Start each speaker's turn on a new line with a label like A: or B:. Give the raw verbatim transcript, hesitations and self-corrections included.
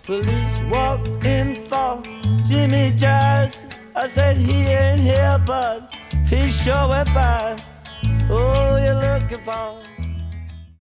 A: Police walked in for Jimmy Jazz. I said he ain't here, but he sure went by. Oh, you're looking for